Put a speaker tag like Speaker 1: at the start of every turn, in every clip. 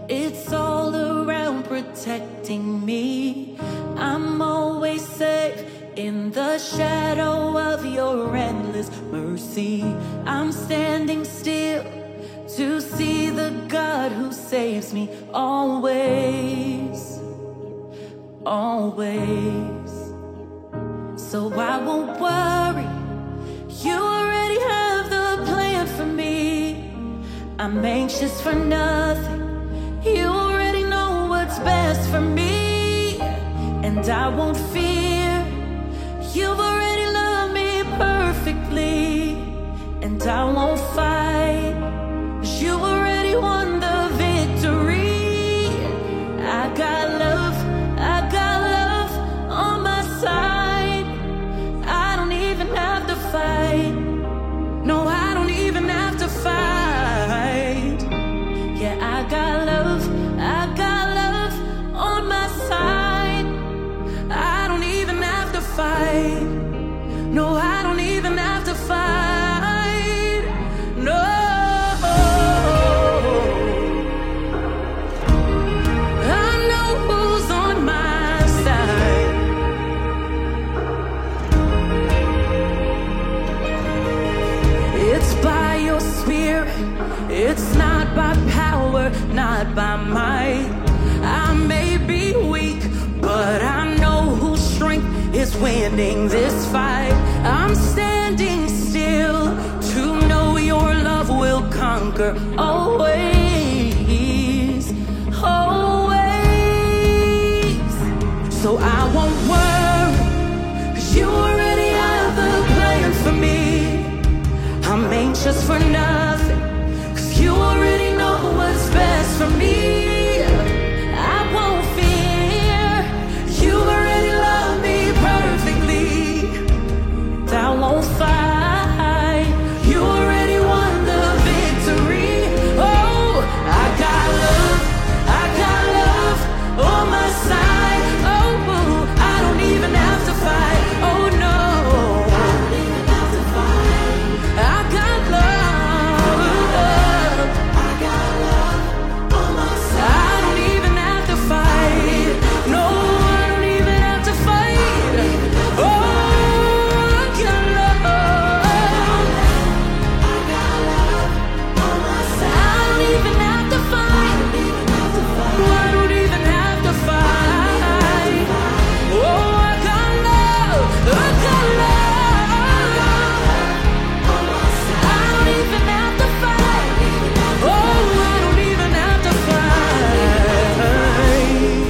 Speaker 1: It's all around protecting me. I'm always safe in the shadow of your endless mercy. I'm standing still to see the God who saves me always, always. So I won't worry, you already have the plan for me. I'm anxious for nothing, you already know what's best for me. And I won't fear, you've already loved me perfectly. And I won't fight, 'cause you already won the victory. I got love on my side. I don't even have to fight. No, I don't even have to fight. Yeah, I got love on my side. I don't even have to fight. No, I don't even have to fight. No. I know who's on my side. It's by your spirit, it's not by power, not by might. I may be weak, but I know whose strength is winning this fight. I'm standing still to know your love will conquer always, always. So I won't worry, 'cause you already have the plan for me. I'm anxious for nothing, 'cause you already know what's best for me. I won't fear, you already love me perfectly. I won't fight, you already won the victory. Oh, I got love on my side. Oh, I don't even have to fight. Oh no, I don't even have to fight. I got love on my side. I don't even have to fight. No, I don't even have to fight. Oh, I got love on my side. I don't even have to fight. I don't even have to fight. Oh, I got love on my side. I don't even have to fight. Oh, I don't even have to fight.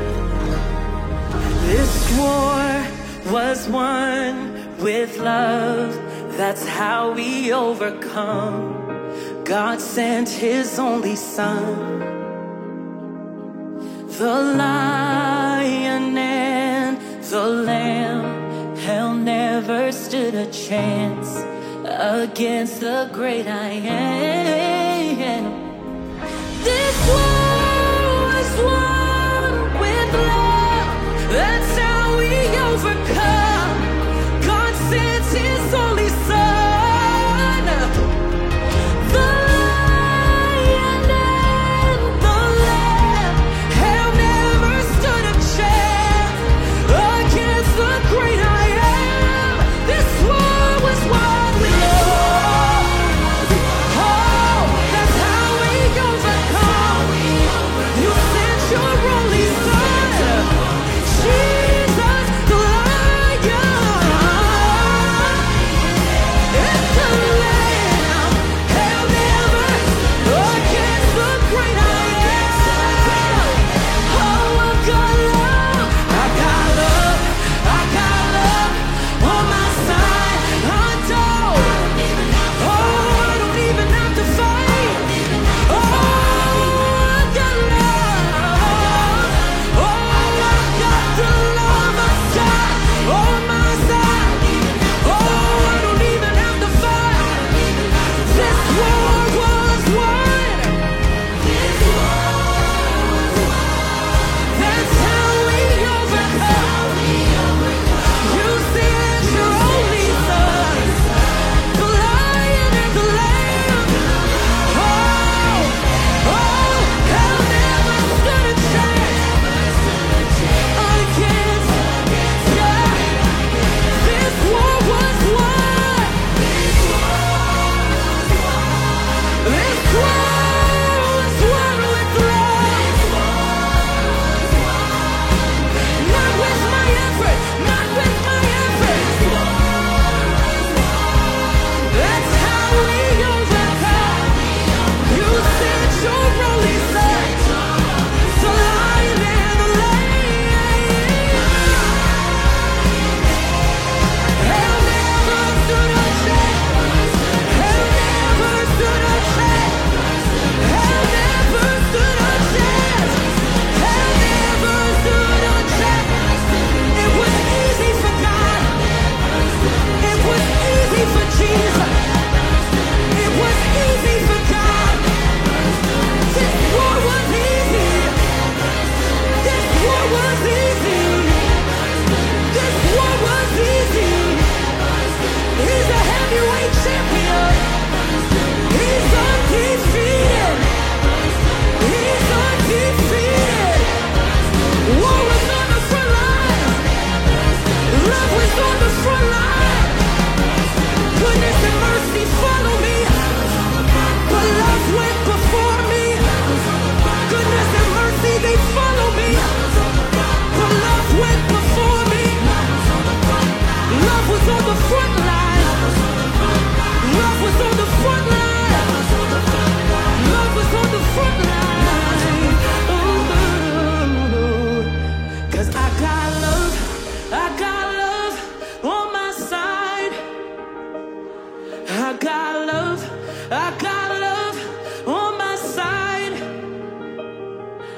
Speaker 1: This war was won with love, that's how we overcome. God sent his only son, the lion and the lamb. Hell never stood a chance against the great I am. This war was won with love, that's how we overcome. God sent his only son, the lion and the lamb. Hell never stood a chance against the great I am. This war was won with love. Oh, that's how we overcome.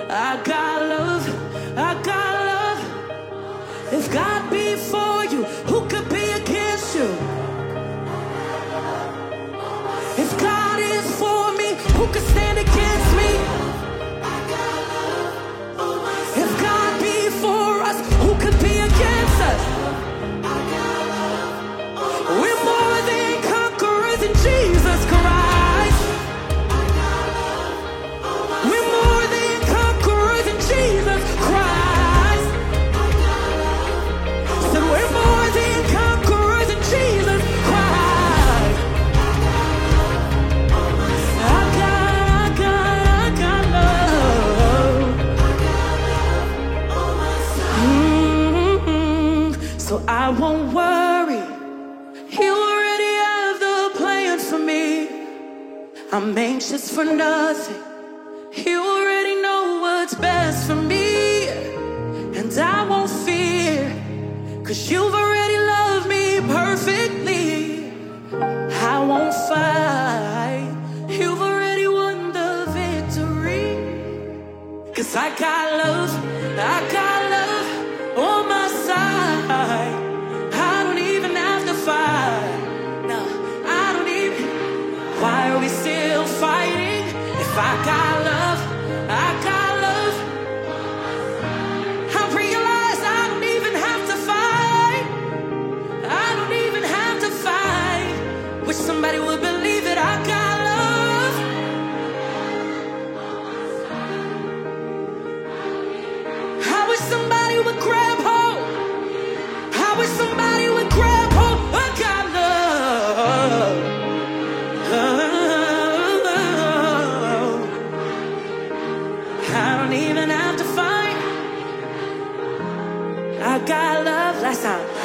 Speaker 1: I got love, I got love. If God be for you, who could be against you? If God is for me, who could stand against me? If God be for us, who could be against us? We're more than conquerors in Jesus Christ. We're more than conquerors in Jesus Christ. So we're more than conquerors in Jesus Christ. I got love. So I won't worry. You already have the plan for me. I'm anxious for nothing. You already know what's best for me. And I won't fear, 'cause you've already loved me perfectly. I won't fight. You've already won the victory. 'Cause I got love on my side. I don't even have to fight. No, I don't even. Why are we still fighting? If I got love, I got love. I realize I don't even have to fight. I don't even have to fight. Wish somebody would believe it. I got love. I wish somebody would grab hold. I wish somebody would grab hold. I got love. I don't even have to fight. I got love. Last time.